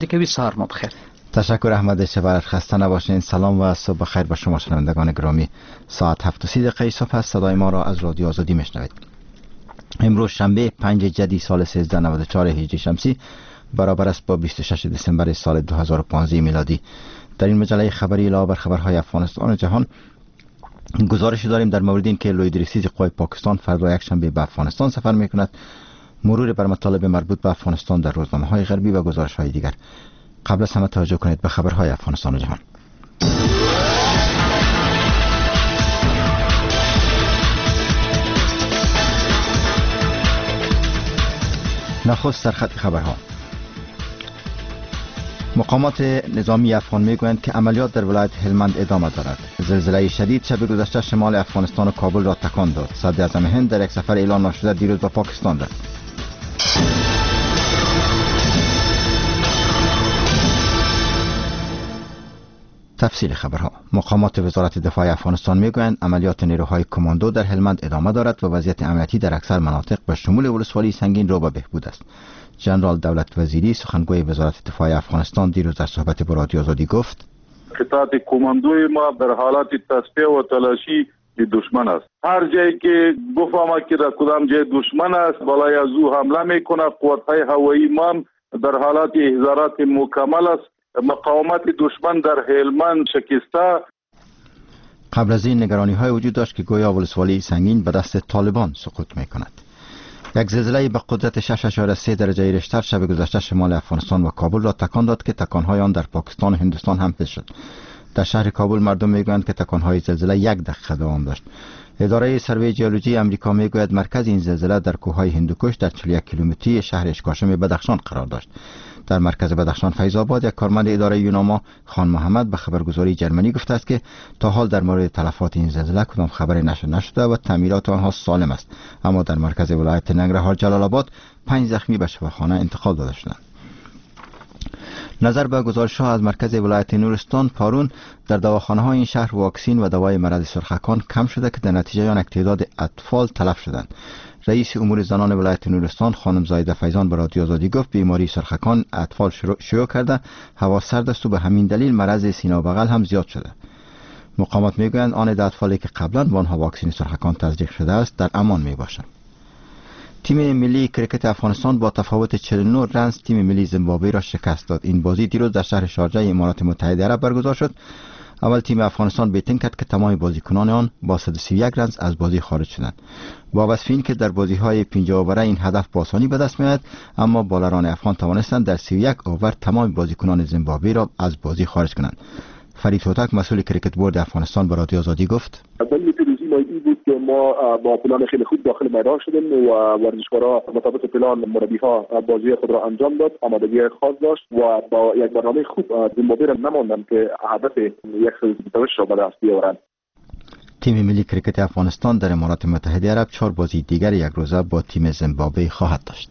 دیگه سهار ما بخیر. تشکر احمد شبرت، خسته نباشین. سلام و صبح بخیر به شما شنوندگان گرامی. ساعت 7:30 صبح است. صدای ما را از رادیو آزادی میشنوید. امروز شنبه 5 جدی سال 1394 هجری شمسی برابر است با 26 دسامبر سال 2015 میلادی. در این مجله خبری علاوه بر خبرهای افغانستان و جهان گزارش داریم در مورد اینکه لوی درسیز قوای پاکستان فردا یک شنبه به افغانستان سفر میکند، مرور بر مطالب مربوط به افغانستان در روزنامه‌های غربی و گزارش‌های دیگر. قبل از همه توجه کنید به خبرهای افغانستان و جهان. نخست سرخط خبرها. مقامات نظامی افغان میگویند که عملیات در ولایت هلمند ادامه دارد. زلزله شدید شب گذشته شمال افغانستان و کابل را تکان داد. صدر اعظم هند در یک سفر اعلان نشده دیروز به پاکستان رفت. تفصیل خبرها. مقامات وزارت دفاع افغانستان میگویند عملیات نیروهای کماندو در هلمند ادامه دارد و وضعیت امنیتی در اکثر مناطق به شمول ولسوالی سنگین رو به بهبود است. جنرال دولت وزیری سخنگوی وزارت دفاع افغانستان دیروز در صحبت با رادیو آزادی گفت: قطعات کماندوی ما در حالت تصفیه و تلاشی دشمن است. هر جایی که بفهمه که در کدام جای دشمن است بالای از او حمله میکنه. قوت‌های هوایی ما در حالت احضارات مکمل است. مقاومت دشمن در هلمند شکسته. قبل از این نگرانی های وجود داشت که گویا ولسوالی سنگین به دست طالبان سقوط میکند. یک زلزله به قدرت 6.3 درجه ریشتر شب گذشته شمال افغانستان و کابل را تکان داد که تکانهای آن در پاکستان و هندوستان هم حس شد. در شهر کابل مردم میگویند که تکانهای زلزله 1 دقیقه دوام داشت. اداره سروی ژئولوژی آمریکا میگوید مرکز این زلزله در کوههای هندوکش در 41 کیلومتری شهر اشکاشم بدخشان قرار داشت. در مرکز بدخشان فیض آباد یک کارمند اداره یوناما خان محمد به خبرگزاری جرمنی گفته است که تا حال در مورد تلفات این زلزله کدام خبری نشده و تعمیرات آنها سالم است، اما در مرکز ولایت ننگرهار جلال آباد 5 زخمی به شفاخانه انتقال داده شدند. نظر به گزارش‌ها از مرکز ولایت نورستان پارون در دواخانه های این شهر واکسین و دوای مرض سرخکان کم شده که در نتیجه آن یک تعداد اطفال تلف شدند. رئیس امور زنان ولایت نورستان خانم زایده فیضان به رادیو آزادی گفت بیماری سرخکان اطفال شیوع کرده، هوا سرد است و به همین دلیل مرض سینه و بغل هم زیاد شده. مقامات میگویند آن اطفالی که قبلا با آنها واکسن سرخکان تزریق شده است در امان میباشند. تیم ملی کرکت افغانستان با تفاوت 49 رنز تیم ملی زیمبابوه را شکست داد. این بازی دیروز در شهر شارجه امارات متحده عرب برگزار شد. اول تیم افغانستان بیتین کرد که تمام بازیکنان آن با 131 رنز از بازی خارج شدند. با وصف این که در بازی‌های 50 اووره این هدف با آسانی به دست می‌آید، اما بالران افغان توانستند در 31 اوور تمام بازیکنان زیمبابوه را از بازی خارج کنند. فرید هوتک مسئول کرکت بورد افغانستان به رادیو آزادی گفت: که ما با پلان خیلی خوب داخل میدان شدیم و ورزشکارا مطابق پلان مربی‌ها بازی خود را انجام داد، آمادگی خاص داشت و با یک برنامه خوب زیمبابوه را نماندند که هدف 122 را به دست بیاورند. تیم ملی کرکت افغانستان در امارات متحده عرب 4 بازی دیگر یک روزه با تیم زیمبابوه خواهد داشت.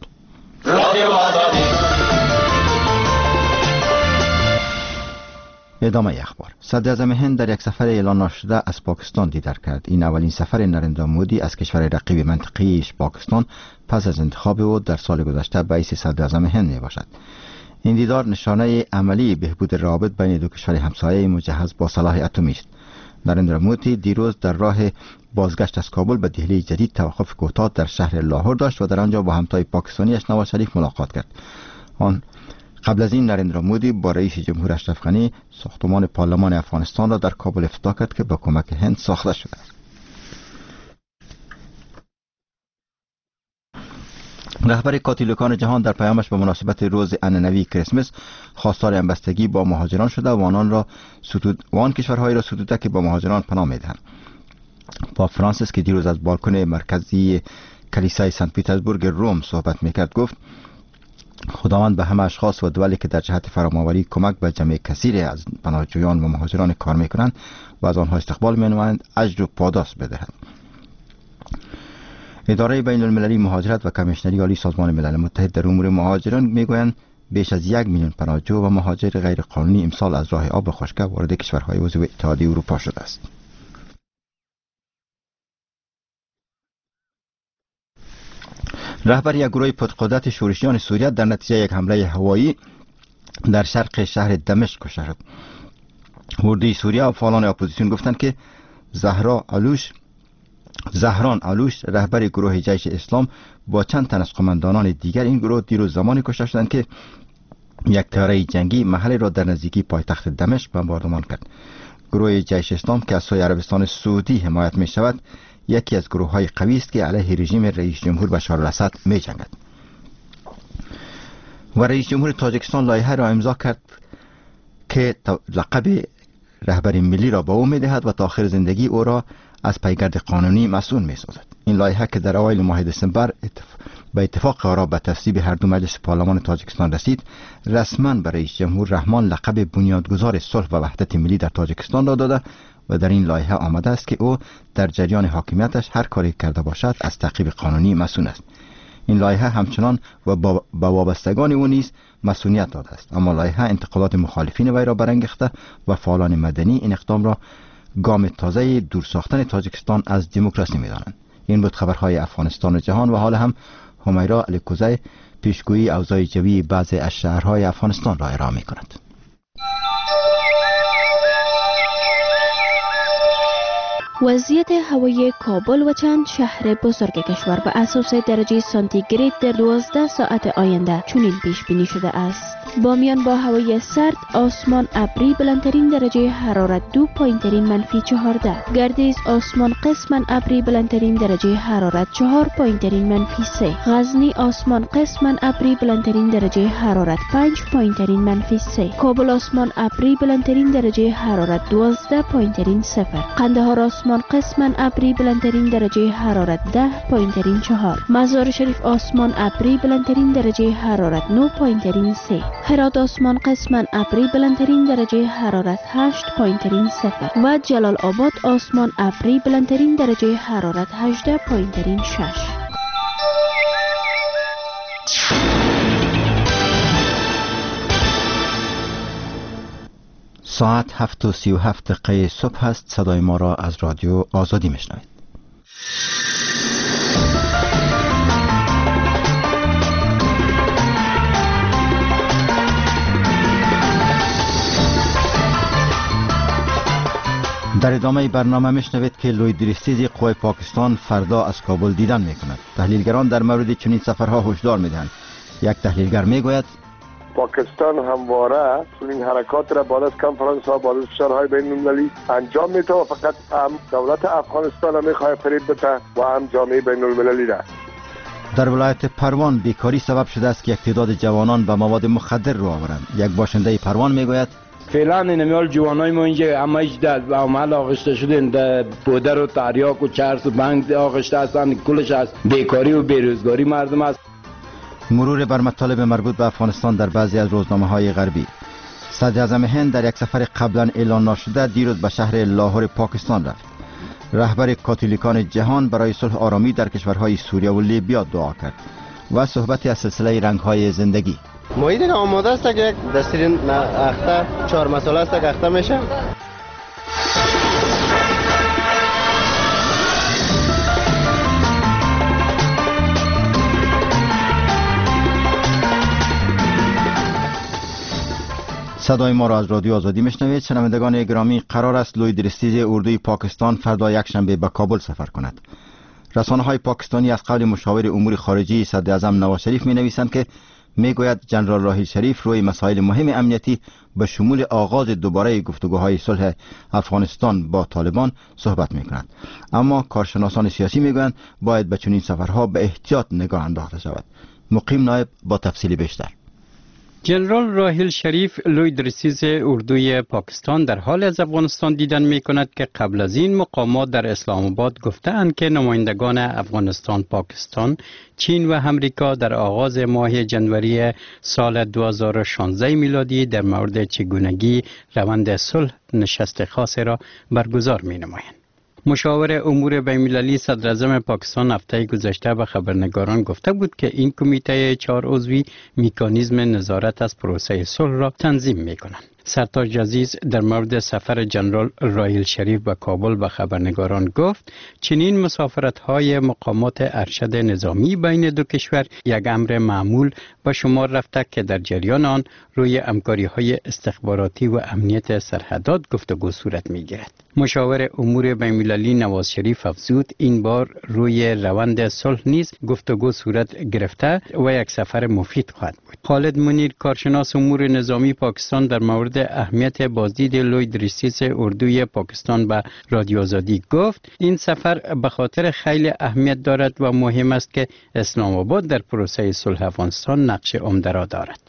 ادامه اخبار. صدر اعظم هند در یک سفر اعلان نشده از پاکستان دیدار کرد. این اولین سفر نریندرا مودی از کشور رقیب منطقه‌ایش پاکستان پس از انتخاب او در سال گذشته به حیث صدر اعظم هند می باشد. این دیدار نشانه عملی بهبود روابط بین دو کشور همسایه مجهز با سلاح اتمی است. نریندرا مودی دیروز در راه بازگشت از کابل به دهلی جدید توقف کوتاه در شهر لاهور داشت و در آنجا با همتای پاکستانیش نواز شریف ملاقات کرد. قبل از این نریندرا مودی با رئیس جمهور اشرف غنی ساختمان پارلمان افغانستان را در کابل افتتاح کرد که با کمک هند ساخته شده است. رهبر کاتولیکان جهان در پیامش به مناسبت روز عنعنوی کریسمس خواستار همبستگی با مهاجران شده و آن کشورهایی را ستوده که با مهاجران پناه میدهند. پاپ فرانسیس که دیروز از بالکن مرکزی کلیسای سنت پترزبورگ روم صحبت میکرد گفت: خداوند به همه اشخاص و دولی که در جهت فرامآوری کمک به جمع کثیر از پناهجویان و مهاجران کار میکنند و از آنها استقبال مینمایند اجر و پاداش بدهد. اداره بین المللی مهاجرت و کمیشنری عالی سازمان ملل متحد در امور مهاجران میگویند بیش از 1 میلیون پناهجو و مهاجر غیر قانونی امسال از راه آب خشک وارد کشورهای عضو اتحادیه اروپا شده است. رهبر یک گروه پرقدرت شورشیان سوریه در نتیجه یک حمله هوایی در شرق شهر دمشق کشته شد. اردوی سوریه و فعالان اپوزیسیون گفتند که زهران علوش رهبر گروه جیش اسلام با چند تن از قماندانان دیگر این گروه دیروز زمانی کشته شدند که یک طیاره جنگی محلی را در نزدیکی پایتخت دمشق بمباردمان کرد. گروه جیش اسلام که از سوی عربستان سعودی حمایت می شود یکی از گروه های قوی است که علیه رژیم رئیس جمهور بشار الاسد می جنگد. و رئیس جمهور تاجیکستان لایحه را امضا کرد که لقب رهبر ملی را به او می دهد و تا آخر زندگی او را از پیگرد قانونی مسئول می سازد. این لایحه که در اوایل ماه دسامبر به اتفاق آرا به تصویب هر دو مجلس پارلمان تاجیکستان رسید، رسما به رئیس جمهور رحمان لقب بنیادگذار صلح و وحدت ملی در تاجیکستان را داده و در این لایحه آمده است که او در جریان حاکمیتش هر کاری کرده باشد از تعقیب قانونی مسئول است. این لایحه همچنان و با وابستگان او نیز مسئولیت داده است، اما لایحه انتقادات مخالفین وی را برانگیخته و فعالان مدنی این اقدام را گام تازه دور ساختن تاجیکستان از دموکراسی می‌دانند. این بود خبرهای افغانستان و جهان و حال هم همیرا الکوزی پیشگویی اوضاع جوی بعضی از شهرهای افغانستان را ارائه می‌کند. وضعیت هوایی کابل و چند شهر بزرگ کشور به اساس درجه سانتیگراد در 12 ساعت آینده چنین پیش بینی شده است: بامیان با هوای سرد، آسمان ابری، بلندترین درجه حرارت 2، پایینترین منفی 14. گردیز آسمان قسما ابری، بلندترین درجه حرارت 4، پایینترین منفی 3. غزنی آسمان قسما ابری، بلندترین درجه حرارت 5، پایینترین منفی 3. کابل آسمان ابری، بلندترین درجه حرارت 12، پایینترین 0. قندهار آسمان قسما ابری، بلندترین درجه حرارت 10، پایینترین 4. مزار شریف آسمان ابری، بلندترین درجه حرارت 9، پایینترین 3. هرات آسمان قسما ابری، بلندترین درجه حرارت 8، پایینترین 0. و جلال آباد آسمان ابری، بلندترین درجه حرارت 18، پایینترین 6. ساعت 7:37 صبح است. صدای ما را از رادیو آزادی میشنوید. در ادامه برنامه میشنوید که لوی درستیزی قوای پاکستان فردا از کابل دیدن میکند. تحلیلگران در مورد چنین سفرها هشدار میدهند. یک تحلیلگر میگوید پاکستان همواره این حرکات را بعد از کنفرانس ها، بعد از فشارهای بین المللی انجام میده و فقط هم دولت افغانستان را میخواد فریب بده و هم جامعه بین المللی را. در ولایت پروان بیکاری سبب شده است که یک تعداد جوانان به مواد مخدر رو آورند. یک باشنده پروان میگوید فعلا این میال جوانای ما اینجا همش در عمل آغشته شدن، در بودر و تریاک و چرس و بنگ آغشته هستند. کلش از بیکاری و بیروزگاری مردم است. مرور بر مطالب مربوط به افغانستان در بعضی از روزنامه‌های غربی. صدر اعظم هند در یک سفر قبلا اعلان نشده دیروز به شهر لاهور پاکستان رفت. رهبر کاتولیکان جهان برای صلح آرامی در کشورهای سوریه و لیبیا دعا کرد و صحبتی از سلسله رنگ‌های زندگی. ما دیگه آماده است که یک دستور اخته 4 مسئله است که اخته میشه. صدای ما را از رادیو آزادی میشنوید. شنوندگان گرامی، قرار است لوی درستیز اردوی پاکستان فردا یکشنبه به کابل سفر کند. رسانه‌های پاکستانی از قول مشاور امور خارجی صدر اعظم نواز شریف می‌نویسند که میگوید جنرال راحیل شریف روی مسائل مهم امنیتی به شمول آغاز دوباره گفتگوهای صلح افغانستان با طالبان صحبت می‌کند. اما کارشناسان سیاسی میگویند باید به چنین سفرها به احتیاط نگاه انداخته شود. مقیم نایب با تفصیل بیشتر. جنرال راحیل شریف لوی درستیز اردوی پاکستان در حال از افغانستان دیدن می کند که قبل از این مقامات در اسلام آباد گفتند که نمایندگان افغانستان، پاکستان، چین و امریکا در آغاز ماه جنوری سال 2016 میلادی در مورد چگونگی روند صلح نشست خاصی را برگزار می نمایند. مشاور امور بین‌المللی صدر اعظم پاکستان هفته گذشته به خبرنگاران گفته بود که این کمیته 4 عضوی مکانیزم نظارت از پروسه صلح را تنظیم می‌کنند. سرتاج عزیز در مورد سفر جنرال راحیل شریف به کابل به خبرنگاران گفت چنین مسافرت‌های مقامات ارشد نظامی بین دو کشور یک امر معمول به شمار رفته که در جریان آن روی همکاری‌های استخباراتی و امنیت سرحدات گفتگو صورت می‌گیرد. مشاور امور بین‌المللی نواز شریف افزود این بار روی روند صلح نیز گفتگو صورت گرفته و یک سفر مفید خواهد بود. خالد منیر کارشناس امور نظامی پاکستان در مورد اهمیت بازدید لوید ریسیس اردوی پاکستان به رادیو آزادی گفت این سفر به خاطر خیلی اهمیت دارد و مهم است که اسلام آباد در پروسه صلح افغانستان نقش عمده را دارد.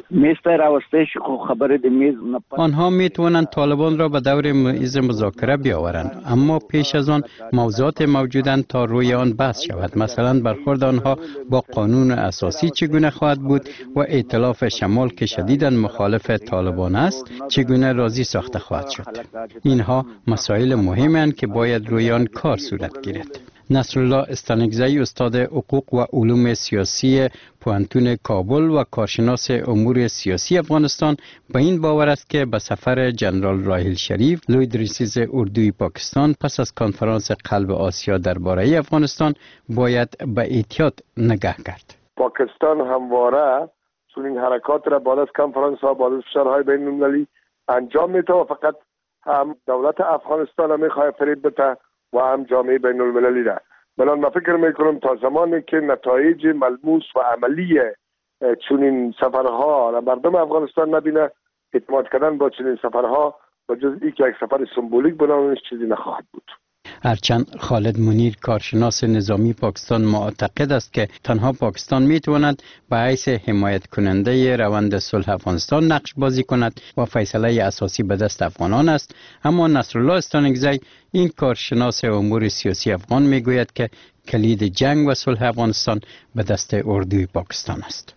آنها می توانند طالبان را به دور میز مذاکره بیاورند، اما پیش از آن موضوعات موجودند تا روی آن بحث شود. مثلا برخورد آنها با قانون اساسی چگونه خواهد بود و ائتلاف شمال که شدیداً مخالف طالبان است چگونه راضی ساخته خواهد شد. اینها مسائل مهمند که باید روی آن کار صورت گیرد. نصرالله استانکزی استاد حقوق و علوم سیاسی پوهنتون کابل و کارشناس امور سیاسی افغانستان به این باور است که به سفر جنرال راحیل شریف لوید ریسیس اردوی پاکستان پس از کنفرانس قلب آسیا درباره افغانستان باید به احتیاط نگاه کرد. پاکستان همواره چنین حرکات را بعد از کنفرانس ها بعد از فشارهای بین المللی انجام میده و فقط هم دولت افغانستان میخواد فریب بده و هم جامعه بین المللی را. بنان من فکر میکنم تا زمانی که نتایج ملموس و عملی چنین سفرها را مردم افغانستان نبینه، اعتماد کردن با چنین سفرها با جز ای که یک سفر سمبولیک بنامش چیزی نخواهد بود. هرچند خالد منیر کارشناس نظامی پاکستان معتقد است که تنها پاکستان میتواند به حیث حمایت کننده روند صلح افغانستان نقش بازی کند و فیصله اساسی به دست افغانان است، اما نصرالله استانکزی این کارشناس امور سیاسی افغان میگوید که کلید جنگ و صلح افغانستان به دست اردوی پاکستان است.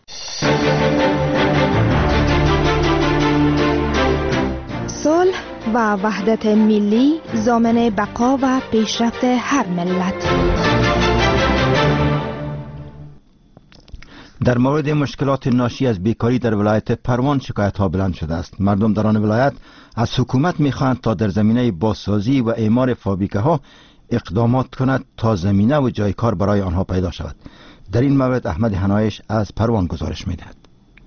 صلح و وحدت ملی ضامن بقا و پیشرفت هر ملت. در مورد مشکلات ناشی از بیکاری در ولایت پروان شکایت ها بلند شده است. مردم در آن ولایت از حکومت می‌خواهند تا در زمینه بازسازی و اعمار فابریکه ها اقدامات کند تا زمینه و جای کار برای آنها پیدا شود. در این مورد احمد حنایش از پروان گزارش می‌دهد.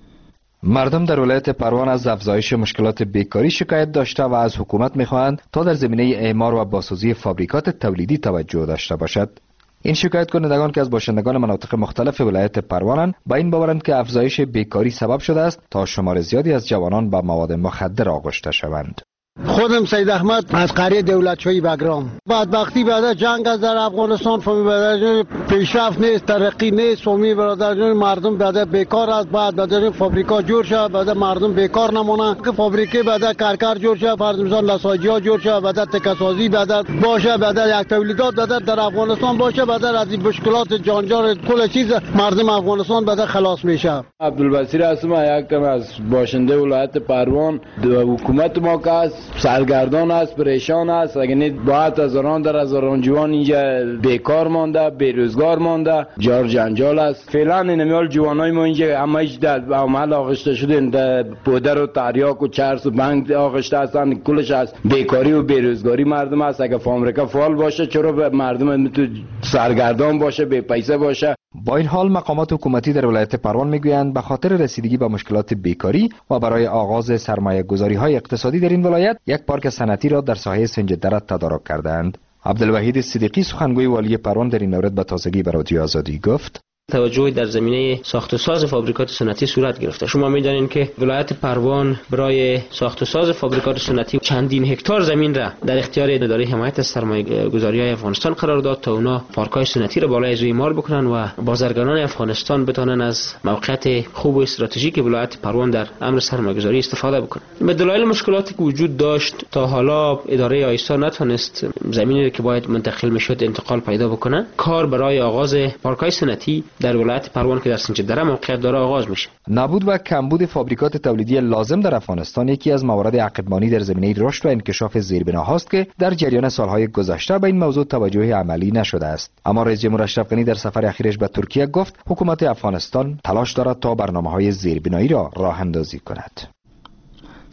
مردم در ولایت پروان از افزایش مشکلات بیکاری شکایت داشته و از حکومت می‌خواهند تا در زمینه اعمار و بازسازی فابریکات تولیدی توجه داشته باشد. این شکایت کنندگان که از باشندگان مناطق مختلف ولایت پروانند با این باورند که افزایش بیکاری سبب شده است تا شمار زیادی از جوانان به مواد مخدر آغشته شوند. خودم سید احمد از قریه دولتشویی بگرام. بدبختی بعد جنگ از در افغانستان فهمی برادران پیشرفت نیست، ترقی نیست، فهمی برادران مردم بعد بیکار است. بعد برادران فابریکا جور شد، بعد مردم بیکار نمونن که فابریکه بعد کارکار جور شد، فرض مثال لاساجی ها جور شد، بعد تکسازی بعد باشه، بعد یک تولیدات بعد در افغانستان باشه، بعد از این مشکلات جانجار کل چیز مردم افغانستان بعد خلاص میشه. عبدالبصیر هستم، یکم از باشنده ولایت پروان. حکومت ما که سرگردان است، پریشان است. اگر باید هزاران در هزاران جوان اینجا بیکار مانده، بیروزگار مانده، جار جنجال است. فعلا اینمیال جوانای ما اینجا همش در عمل آغشته شدن، در پودر و تریاک و چرس و بنگ آغشته هستن. کلش از بیکاری و بیروزگاری مردم است. اگر فابریکه فعال باشه چرا مردم میتونه سرگردان باشه، بی پیسه باشه. با این حال مقامات حکومتی در ولایت پروان میگویند به خاطر رسیدگی به مشکلات بیکاری و برای آغاز سرمایه گذاری های اقتصادی در این ولایت یک پارک صنعتی را در ساحه سنج دره تدارک کردند. عبدالوحید صدیقی سخنگوی والی پروان در این مورد به تازگی به رادیو آزادی گفت: توجهی در زمینه ساخت و ساز فابریکات صنعتی صورت گرفته. شما می‌دانید که ولایت پروان برای ساخت و ساز فابریکات صنعتی چندین هکتار زمین را در اختیار اداره حمایت از سرمایه‌گذاری‌های افغانستان قرار داد تا اونا پارک‌های صنعتی را بالای اعمار بکنن و بازرگانان افغانستان بتوانند از موقعیت خوب و استراتژیک ولایت پروان در امر سرمایه‌گذاری استفاده بکنند. به دلایل مشکلاتی که وجود داشت تا حالا اداره آیسا نتونست زمینی که باید منتقل می‌شد انتقال پیدا بکنه. کار برای آغاز پارک‌های صنعتی در ولایت پروان که در سنج دره موقعیت داره آغاز میشه. نبود و کمبود فابریکات تولیدی لازم در افغانستان یکی از موارد عقب‌مانی در زمینه رشد و انکشاف زیربناهاست که در جریان سالهای گذشته به این موضوع توجه عملی نشده است. اما رئیس جمهور اشرف غنی در سفر اخیرش به ترکیه گفت حکومت افغانستان تلاش دارد تا برنامه‌های زیربنایی را راه اندازی کند.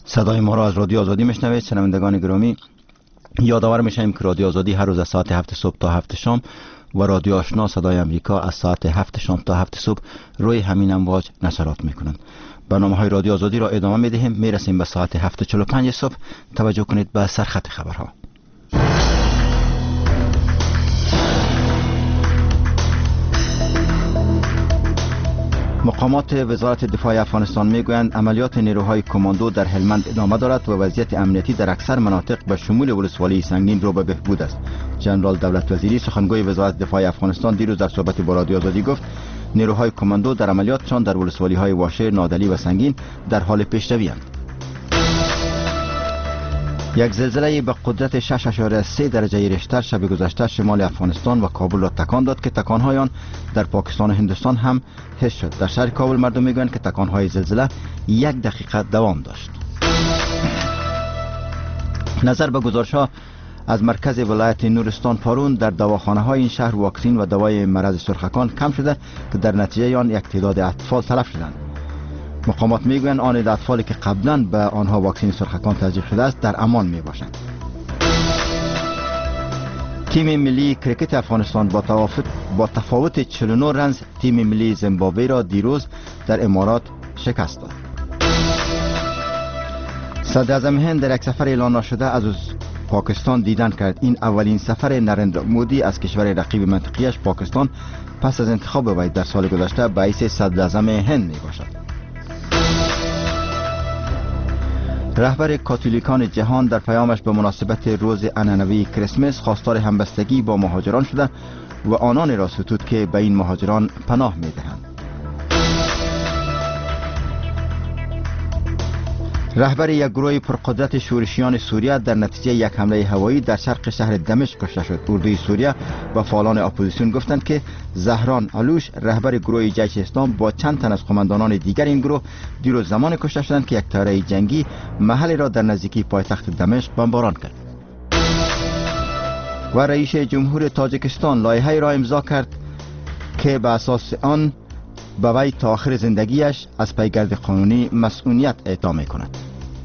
صدای ما را از رادیو آزادی میشنوید. شنوندگان گرامی، یادآور میشیم که رادیو آزادی هر روز از ساعت 7 صبح تا 7 شام و رادیو آشنا صدای امریکا از ساعت 7 شام تا 7 صبح روی همین امواج نشرات میکنند. برنامه‌های رادیو آزادی را ادامه میدهیم. میرسیم به ساعت 7:45 صبح. توجه کنید به سرخط خبرها. مقامات وزارت دفاع افغانستان میگویند عملیات نیروهای کماندو در هلمند ادامه دارد و وضعیت امنیتی در اکثر مناطق به شمول ولسوالی سنگین رو به بهبود است. جنرال دولت وزیری سخنگوی وزارت دفاع افغانستان دیروز در صحبت با رادیو آزادی گفت نیروهای کماندو در عملیاتشان در ولسوالی‌های واشه، نادلی و سنگین در حال پیشروی اند. یک زلزله به قدرت 6.3 درجه ریشتر شب گذشته شمال افغانستان و کابل را تکان داد که تکان‌های آن در پاکستان و هندوستان هم حس شد. در شهر کابل مردم میگویند که تکان‌های زلزله 1 دقیقه دوام داشت. نظر به گزارش‌ها از مرکز ولایت نورستان پارون در دواخانه‌های این شهر واکسین و دوای مرض سرخکان کم شده که در نتیجه آن یک تعداد اطفال تلف شدند. مقامات میگویند آن اطفالی که قبلا به آنها واکسن سرخکان تزریق شده است در امان می باشند. تیم ملی کرکت افغانستان با تفاوت 49 رنز تیم ملی زیمبابوه را دیروز در امارات شکست داد. صدر اعظم هند در یک سفر اعلان نشده از پاکستان دیدن کرد. این اولین سفر نریندرا مودی از کشور رقیب منطقیش پاکستان پس از انتخاب وی در سال گذشته به حیث صدر اعظم هند می باشد. رهبر کاتولیکان جهان در پیامش به مناسبت روز عنعنوی کریسمس خواستار همبستگی با مهاجران شده و آنان را ستود که به این مهاجران پناه می‌دهند. رهبر یک گروه پرقدرت شورشیان سوریه در نتیجه یک حمله هوایی در شرق شهر دمشق کشته شد. اردوی سوریه و فعالان اپوزیسیون گفتند که زهران علوش رهبر گروه جیش اسلام با چند تن از قماندانان دیگر این گروه دیروز زمان کشته شدند که یک طیاره جنگی محلی را در نزدیکی پایتخت دمشق بمباران کرد. و رئیس جمهور تاجیکستان لایحه‌ای را امضا کرد که به اساس آن به وی تا آخر زندگیش از پیگرد قانونی مسئولیت اعطا می‌کند.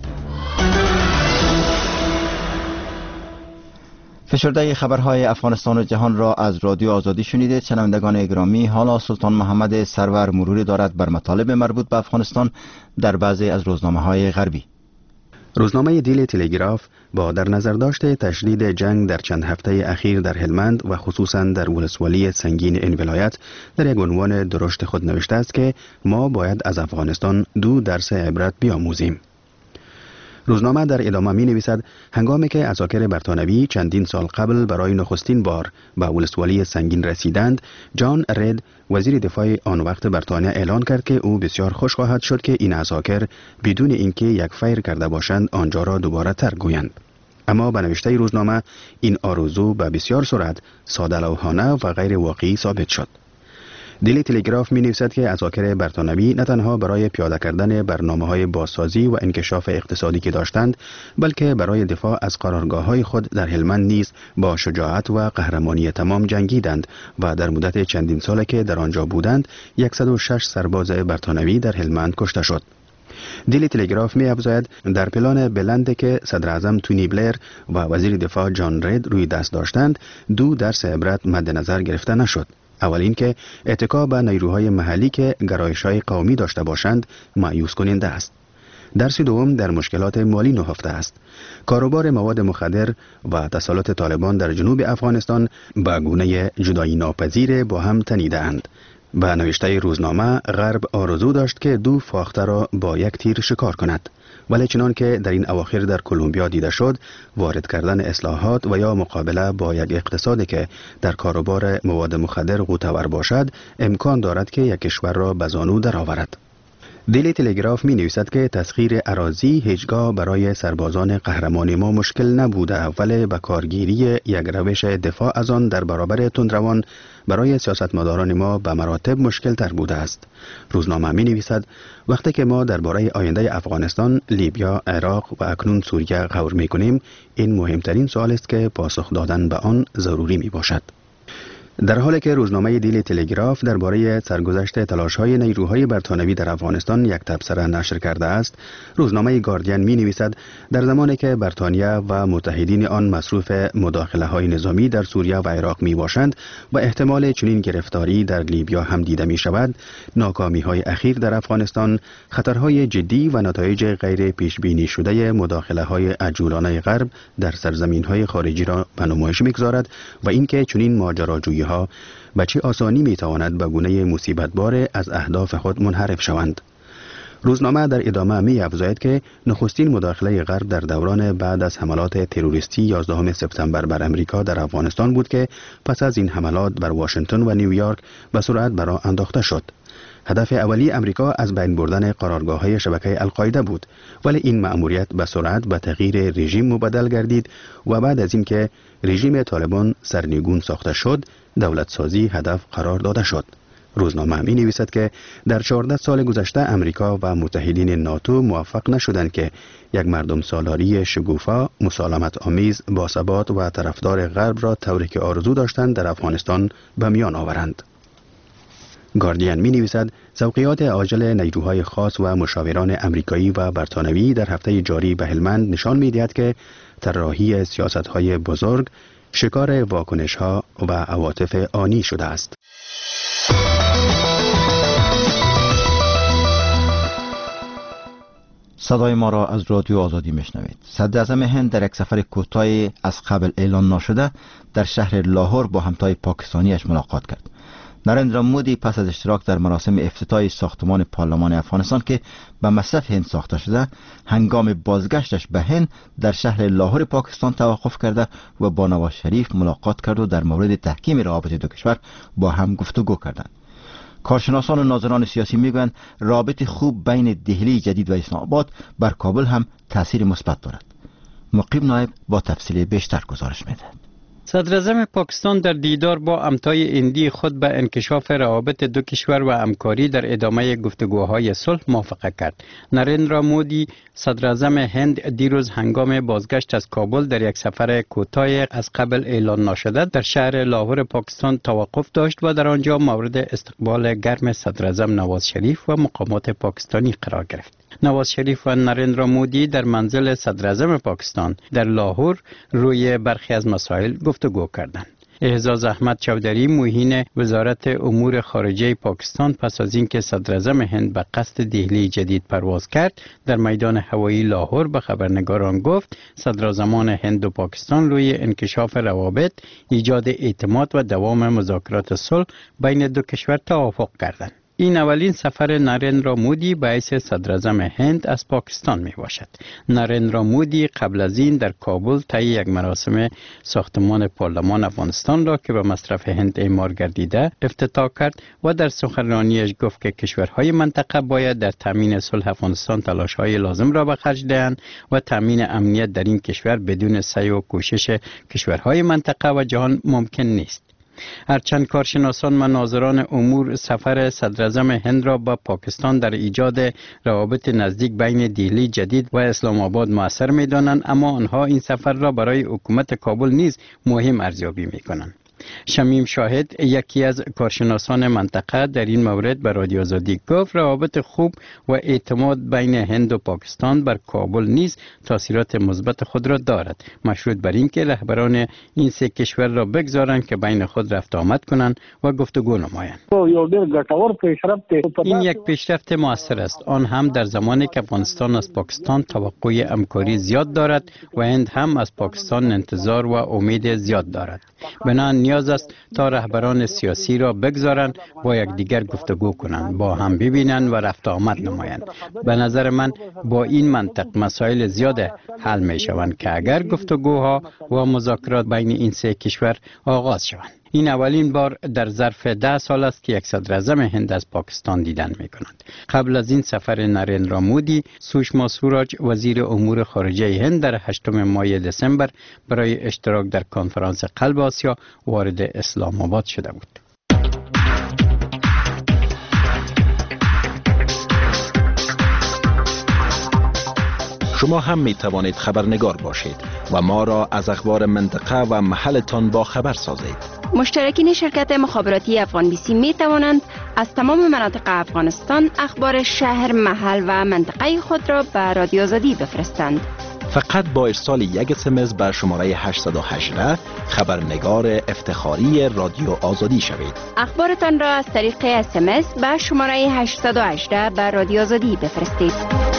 فشرده خبرهای افغانستان و جهان را از رادیو آزادی شنیدید. شنوندگان گرامی، حالا سلطان محمد سرور مروری دارد بر مطالب مربوط به افغانستان در بعضی از روزنامه‌های غربی. روزنامه دیلی تلگراف با در نظر داشته تشدید جنگ در چند هفته اخیر در هلمند و خصوصا در ولسوالی سنگین این ولایت در یک عنوان درشت خود نوشته است که ما باید از افغانستان 2 درس عبرت بیاموزیم. روزنامه در ادامه می نویسد هنگامی که عساکر برطانوی چندین سال قبل برای نخستین بار به ولسوالی سنگین رسیدند، جان رید وزیر دفاع آن وقت بریتانیا اعلان کرد که او بسیار خوش خواهد شد که این عساکر بدون اینکه یک فیر کرده باشند آنجا را دوباره ترک گویند. اما به نوشته روزنامه این آرزو به بسیار سرعت ساده‌لوحانه و غیر واقعی ثابت شد. دیلی تلگراف می نویسد که عساکر برطانوی نه تنها برای پیاده کردن برنامه‌های بازسازی و انکشاف اقتصادی که داشتند، بلکه برای دفاع از قرارگاه‌های خود در هلمند نیز با شجاعت و قهرمانی تمام جنگیدند و در مدت چندین ساله که در آنجا بودند 106 سرباز برطانوی در هلمند کشته شد. دیلی تلگراف می افزاید در پلان بلند که صدر اعظم تونی بلیر و وزیر دفاع جان رید روی دست داشتند 2 درس عبرت مد نظر گرفته نشد. اول این که اتکا به نیروهای محلی که گرایش‌های قومی داشته باشند مایوس کننده است. درس دوم در مشکلات مالی نهفته است. کاروبار مواد مخدر و تسلط طالبان در جنوب افغانستان به گونه جدایی ناپذیر با هم تنیده اند. به نوشته روزنامه غرب آرزو داشت که 2 فاخته را با یک تیر شکار کند، ولی چنان که در این اواخر در کلمبیا دیده شد، وارد کردن اصلاحات و یا مقابله با یک اقتصادی که در کاروبار مواد مخدر غوطه‌ور باشد امکان دارد که یک کشور را به زانو درآورد. دیلی تلگراف می نویسد که تسخیر اراضی هیچگاه برای سربازان قهرمان ما مشکل نبوده، ولی به کارگیری یک روش دفاع از آن در برابر تندروان برای سیاستمداران ما به مراتب مشکل تر بوده است. روزنامه می نویسد وقتی که ما درباره آینده افغانستان، لیبیا، عراق و اکنون سوریه غور می کنیم، این مهمترین سوال است که پاسخ دادن به آن ضروری می باشد. در حالی که روزنامه دیلی تلگراف درباره سرگذشت تلاش‌های نیروهای برتانوی در افغانستان یک تبصره نشر کرده است، روزنامه گاردین می‌نویسد در زمانی که بریتانیا و متحدین آن مصروف مداخله‌های نظامی در سوریه و عراق میباشند و احتمال چنین گرفتاری در لیبیا هم دیده می‌شود، ناکامی‌های اخیر در افغانستان خطرهای جدی و نتایج غیر پیش‌بینی شده مداخله‌های عجولانه غرب در سرزمین‌های خارجی را به نمایش می‌گذارد و اینکه چنین ماجراجویی‌ها به چه آسانی میتواند به گونه مصیبت‌بار از اهداف خود منحرف شوند. روزنامه در ادامه می‌افزاید که نخستین مداخله غرب در دوران بعد از حملات تروریستی 11 سپتامبر بر امریکا در افغانستان بود که پس از این حملات بر واشنگتن و نیویورک به سرعت به راه انداخته شد. هدف اولی امریکا از بین بردن قرارگاه‌های شبکه القاعده بود، ولی این مأموریت به سرعت به تغییر رژیم مبدل گردید و بعد از اینکه رژیم طالبان سرنگون ساخته شد، دولت سازی هدف قرار داده شد. روزنامه می نویسد که در 14 سال گذشته امریکا و متحدین ناتو موفق نشدند که یک مردم سالاری شگوفا، مسالمت آمیز، باثبات و طرفدار غرب را طوری که آرزو داشتند در افغانستان به میان آورند. گاردین می نویسد توقیات عاجل نیروهای خاص و مشاوران امریکایی و برتانوی در هفته جاری به هلمند نشان می دهد که طراحی سیاست‌های بزرگ شکار واکنش‌ها و عواطف آنی شده است. صدای ما را از رادیو آزادی میشنوید. صدراعظم هند در یک سفر کوتاهی از قبل اعلان نشده در شهر لاهور با همتای پاکستانیش ملاقات کرد. نریندرا مودی پس از اشتراک در مراسم افتتاحی ساختمان پارلمان افغانستان که به مصرف هند ساخته شده، هنگام بازگشتش به هند در شهر لاهور پاکستان توقف کرده و با نواز شریف ملاقات کرد و در مورد تحکیم روابط دو کشور با هم گفتگو کردند. کارشناسان و ناظران سیاسی میگویند رابط خوب بین دهلی جدید و اسلام آباد بر کابل هم تاثیر مثبت دارد. مقیم نایب با تفصیل بیشتر گزارش میدهد. صدراعظم پاکستان در دیدار با همتای هندی خود به انکشاف روابط دو کشور و همکاری در ادامه گفتگوهای صلح موافقت کرد. نریندرا مودی صدراعظم هند دیروز هنگام بازگشت از کابل در یک سفر کوتاه از قبل اعلان نشده در شهر لاهور پاکستان توقف داشت و در آنجا مورد استقبال گرم صدراعظم نواز شریف و مقامات پاکستانی قرار گرفت. نواز شریف و نریندرا مودی در منزل صدراعظم پاکستان در لاهور روی برخی از مسائل گفتگو کردند. اعزاز احمد چودری معین وزارت امور خارجه پاکستان پس از اینکه صدراعظم هند به قصد دهلی جدید پرواز کرد در میدان هوایی لاهور به خبرنگاران گفت صدراعظمان هند و پاکستان روی انکشاف روابط، ایجاد اعتماد و دوام مذاکرات صلح بین دو کشور توافق کردند. این اولین سفر نریندرا مودی به حیث صدراعظم هند از پاکستان می باشد. نریندرا مودی قبل از این در کابل طی یک مراسم ساختمان پارلمان افغانستان را که به مصرف هند اعمار گردیده افتتاح کرد و در سخنرانیش گفت که کشورهای منطقه باید در تامین صلح افغانستان تلاش‌های لازم را به خرج دهند و تامین امنیت در این کشور بدون سعی و کوشش کشورهای منطقه و جهان ممکن نیست. هرچند کارشناسان و ناظران امور سفر صدراعظم هند را با پاکستان در ایجاد روابط نزدیک بین دهلی جدید و اسلام آباد مؤثر می‌دانند، اما آنها این سفر را برای حکومت کابل نیز مهم ارزیابی می‌کنند. شمیم شاهد یکی از کارشناسان منطقه در این مورد به رادیو آزادی گفت روابط خوب و اعتماد بین هند و پاکستان بر کابل نیز تاثیرات مثبت خود را دارد، مشروط بر اینکه رهبران این سه کشور را بگذارند که بین خود رفت آمد کنند و گفتگو نمایند. این یک پیشرفت موثر است، آن هم در زمانی که افغانستان از پاکستان توقع همکاری زیاد دارد و هند هم از پاکستان انتظار و امید زیاد دارد. بنابراین نیاز است تا رهبران سیاسی را بگذارند با یکدیگر گفتگو کنند، با هم ببینند و رفت آمد نمایند. به نظر من با این منطق مسائل زیاد حل می شوند که اگر گفتگوها و مذاکرات بین این سه کشور آغاز شوند. این اولین بار در ظرف 10 سال است که یک صدراعظم هند از پاکستان دیدن می کند. قبل از این سفر نریندرا مودی، سوشما سوراج وزیر امور خارجه هند در 8 ماه دسامبر برای اشتراک در کنفرانس قلب آسیا وارد اسلام آباد شده بود. شما هم می توانید خبرنگار باشید و ما را از اخبار منطقه و محلتان با خبر سازید. مشترکین شرکت مخابراتی افغان بیسی می توانند از تمام مناطق افغانستان اخبار شهر، محل و منطقه خود را به رادیو آزادی بفرستند. فقط با ارسال یک SMS به شماره 818 خبرنگار افتخاری رادیو آزادی شوید. اخبارتان را از طریق SMS به شماره 818 به رادیو آزادی بفرستید.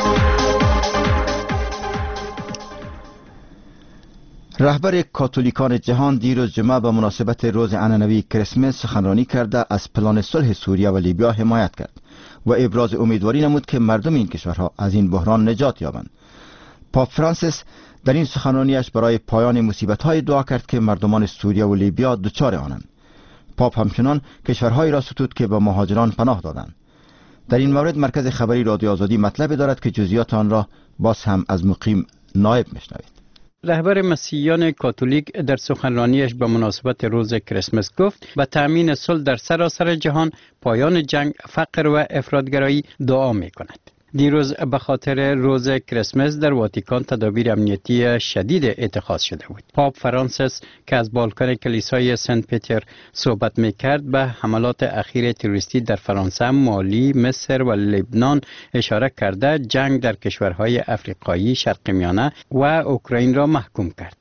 رهبر کاتولیکان جهان دیروز جمعه به مناسبت روز عنعنوی کریسمس سخنرانی کرده از پلان صلح سوریه و لیبیا حمایت کرد و ابراز امیدواری نمود که مردم این کشورها از این بحران نجات یابند. پاپ فرانسیس در این سخنرانیش برای پایان مصیبت‌های دعا کرد که مردمان سوریه و لیبیا دچار آنند. پاپ همچنان کشورهایی را ستود که به مهاجران پناه دادند. در این مورد مرکز خبری رادیو آزادی مطلبی دارد که جزئیات آن را باز هم از مقیم نایب میشنوید. رهبر مسیحیان کاتولیک در سخنرانیش به مناسبت روز کریسمس گفت به تأمین صلح در سراسر جهان، پایان جنگ، فقر و افراطگرایی دعا می کند. دیروز به خاطر روز کریسمس در واتیکان تدابیر امنیتی شدید اتخاذ شده بود. پاپ فرانسیس که از بالکن کلیسای سنت پیتر صحبت می‌کرد به حملات اخیر تروریستی در فرانسه، مالی، مصر و لبنان اشاره کرده جنگ در کشورهای افریقایی، شرق میانه و اوکراین را محکوم کرد.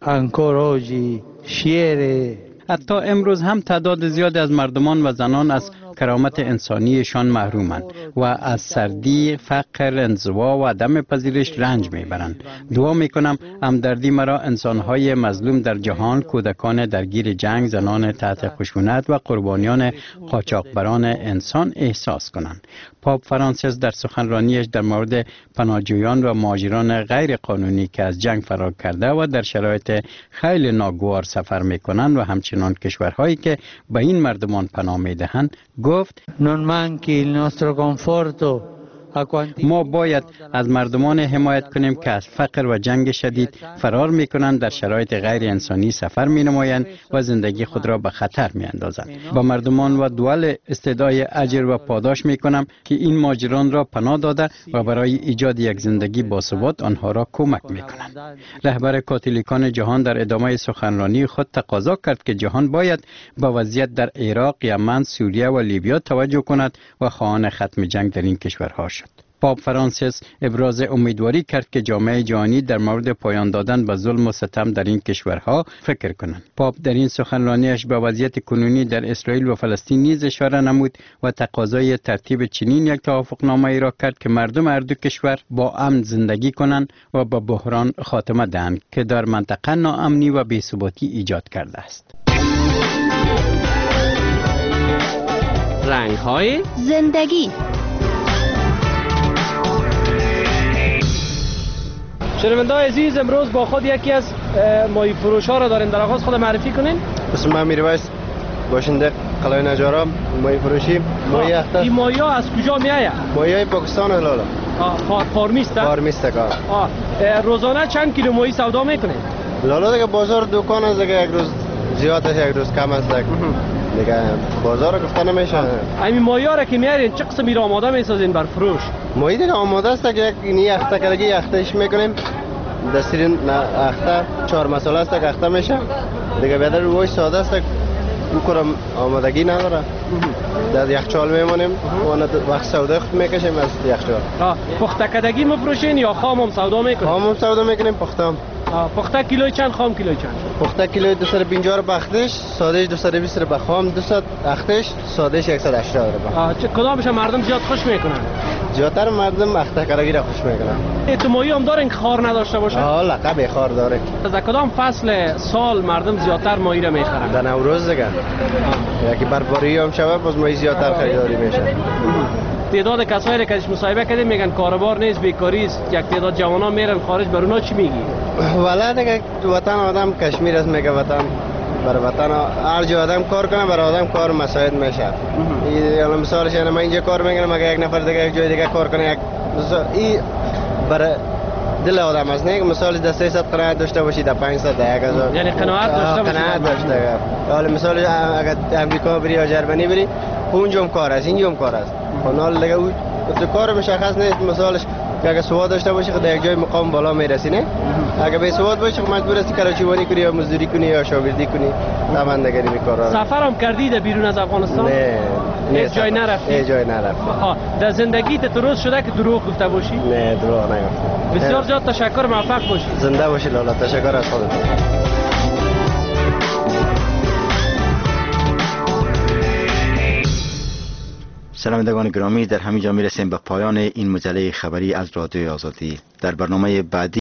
حتی امروز هم تعداد زیادی از مردمان و زنان از کرامت انسانیشان محرومند و از سردی، فقر، انزوا و عدم پذیرش رنج میبرند. دعا میکنم همدردی مرا انسانهای مظلوم در جهان، کودکان درگیر جنگ، زنان تحت خشونت و قربانیان قاچاقبران انسان احساس کنند. پاپ فرانسیس در سخنرانیش در مورد پناهجویان و مهاجران غیر قانونی که از جنگ فرار کرده و در شرایط خیلی ناگوار سفر میکنند و همچنان کشورهایی که به این مردمان پناه میدهند گفت ما باید از مردمان حمایت کنیم که از فقر و جنگ شدید فرار میکنند، در شرایط غیر انسانی سفر می نمایند و زندگی خود را به خطر می اندازند. با مردمان و دول استدعای اجر و پاداش می کنم که این مهاجران را پناه داده و برای ایجاد یک زندگی باثبات آنها را کمک می کنند. رهبر کاتولیکان جهان در ادامه سخنرانی خود تقاضا کرد که جهان باید به وضعیت در عراق، یمن، سوریه و لیبیا توجه کند و خواهان ختم جنگ در این کشورها شد. پاپ فرانسیس ابراز امیدواری کرد که جامعه جهانی در مورد پایان دادن به ظلم و ستم در این کشورها فکر کنند. پاپ در این سخنرانیش به وضعیت کنونی در اسرائیل و فلسطین نیز اشاره نمود و تقاضای ترتیب چنین یک توافقنامه ای را کرد که مردم هر دو کشور با امن زندگی کنند و به بحران خاتمه دهند که در منطقه ناامنی و بی‌ثباتی ایجاد کرده است. رنگ‌های زندگی. شنونده‌های عزیز، امروز با خود یکی از ماهی فروش‌ها را داریم. در آغاز خود معرفی کنین. اسم من میرویس، باشنده قلعه نجارا، ماهی فروشی. ماهی اخته. این ماهی‌ها از کجا میآید؟ ماهی پاکستان هلالا. فارمیسته؟ فارمیسته کار. روزانه چند کیلو ماهی سودا میکنین؟ لالا دیگه بازار دکان است دیگه، یک روز زیاد است یک روز کم است دیگه بازار گفته نمیشه. همین ماهی‌ها را که میارین چه قسمی را آماده میسازین بر فروش؟ ماهی دیگه آماده است که یک اخته کردگی اختهش میکنیم. دسترین اخته 4 مساله است که اخته میشه دیگه، بیادر روی ساده است بکنم آمادگی نداره. در یخچال میمونیم و وقت سودا خود میکشیم از یخچال. پخته کردگی میفروشین یا خام هم سودا میکنین؟ خام هم سودا میکنیم، پخته هم. پخته کیلوی چند، خام کیلوی چند؟ پخته کیلوی 250 رو بختش، سادهش 220 رو بخام، 200 اختش، سادهش 180 رو. کدامش مردم زیاد خوش میکنن؟ زیادتر مردم اخته کردگی را خوش میکنن. تو ماهی هم دارین که خار نداشته باشه؟ لقب خار داره. از کدام فصل سال مردم زیادتر ماهی را میخرن؟ در نوروز دیگه. یکی برفباری هم شوه باز ماهی زیادتر خریداری میشه. تعداد کسایی که مصاحبه کردیم میگن کاروبار نیست، بیکاری است، یک تعداد جوانان میرن خارج، بر اونا چی میگی؟ والا دیگه وطن آدم کشمیر است، میگه وطن بر وطن هر جا آدم کار کنه بر آدم کار مساعد میشه. این مثالش من اینجا کار میکنم، اگه یک نفر دیگه یک جای دیگه کار کنه، یک این برای دل آدم است. نه مثال در 300 قناعت داشته باشی، در 500 در 1000 یعنی قناعت داشته باشی. قناعت داشته. حالا مثال اگر امریکا بری یا ژرمنی بری، اونجا هم کار است، اینجا هم کار است. حالا دیگه اون کار مشخص نیست. مثالش که اگه سواد داشته باشی خود یک جای مقام بالا میرسی، نه اگه به سواد باشی مجبور هستی کراچیوانی کنی یا مزدوری کنی یا شاگردی کنی دوندگری میکاره. سفر هم کردی در بیرون از افغانستان؟ نه جای نرفتی؟ جای نرفتی. در زندگیت روز شده که دروغ گفته باشی؟ نه دروغ نگفتم. بسیار زیاد تشکر، موفق باشی. زنده باشی لالا، تشکر از خودت. شنوندگان گرامی، در همینجا میرسیم به پایان این مجله خبری از رادیوی آزادی. در برنامه بعدی